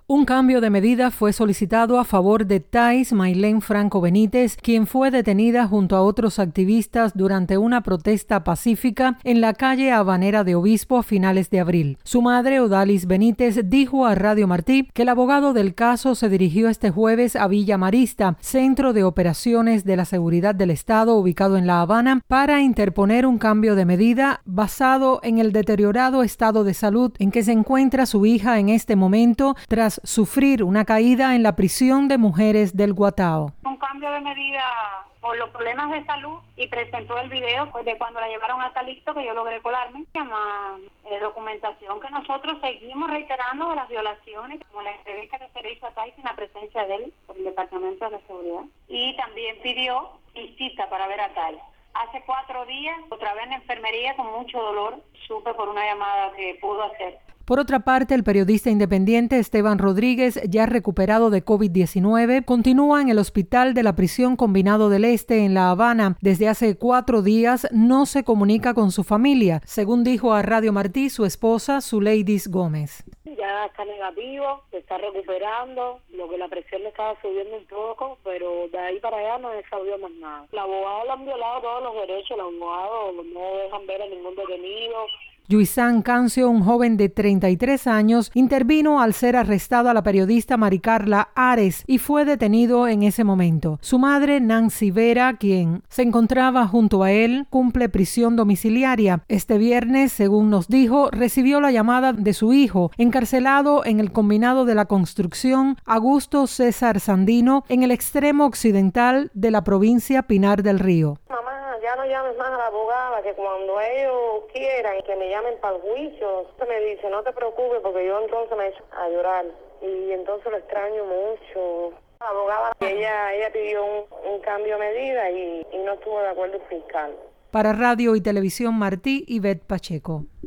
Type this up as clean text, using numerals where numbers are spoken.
Un cambio de medida fue solicitado a favor de Thais Maylén Franco Benítez, quien fue detenida junto a otros activistas durante una protesta pacífica en la calle Habanera de Obispo a finales de abril. Su madre, Odalis Benítez, dijo a Radio Martí que el abogado del caso se dirigió este jueves a Villa Marista, centro de operaciones de la seguridad del Estado ubicado en La Habana, para interponer un cambio de medida basado en el deteriorado estado de salud en que se encuentra su hija en este momento tras sufrir una caída en la prisión de mujeres del Guatao. Un cambio de medida por los problemas de salud y presentó el video de cuando la llevaron a Calixto, que yo logré colarme. Llama documentación que nosotros seguimos reiterando de las violaciones, como la entrevista que se le hizo a Thais en la presencia de él por el Departamento de la Seguridad. Y también pidió cita para ver a Thais. Hace 4 días, otra vez en la enfermería con mucho dolor, supe por una llamada que pudo hacer. Por otra parte, el periodista independiente Esteban Rodríguez, ya recuperado de COVID-19, continúa en el hospital de la Prisión Combinado del Este en La Habana. Desde hace 4 días no se comunica con su familia, según dijo a Radio Martí su esposa, Zuleidis Gómez. Ya está negativo, se está recuperando, lo que la presión le estaba subiendo un poco, pero de ahí para allá no he sabido más nada. Los abogados le han violado todos los derechos, los abogados no dejan ver a ningún detenido. Yuisán Cancio, un joven de 33 años, intervino al ser arrestada la periodista Maricarla Ares y fue detenido en ese momento. Su madre, Nancy Vera, quien se encontraba junto a él, cumple prisión domiciliaria. Este viernes, según nos dijo, recibió la llamada de su hijo, encarcelado en el Combinado de la Construcción Augusto César Sandino, en el extremo occidental de la provincia Pinar del Río. Ya no llames más a la abogada, que cuando ellos quieran que me llamen para el juicio, me dice, no te preocupes, porque yo entonces me echo a llorar. Y entonces lo extraño mucho. La abogada, ella pidió un cambio de medida y no estuvo de acuerdo el fiscal. Para Radio y Televisión Martí, Ivette Pacheco.